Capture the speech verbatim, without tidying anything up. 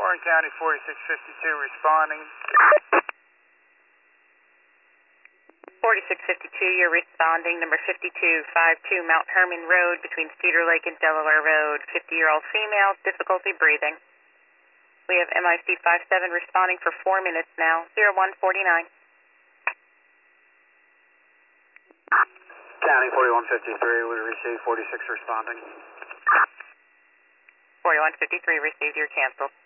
Warren County forty-six fifty-two responding. forty-six fifty-two, you're responding. Number fifty-two fifty-two Mount Herman Road between Cedar Lake and Delaware Road. fifty-year-old female, difficulty breathing. We have M I C fifty-seven responding for four minutes now. zero one forty-nine. County forty-one fifty-three, we received forty-six responding. forty-one fifty-three received, you're canceled.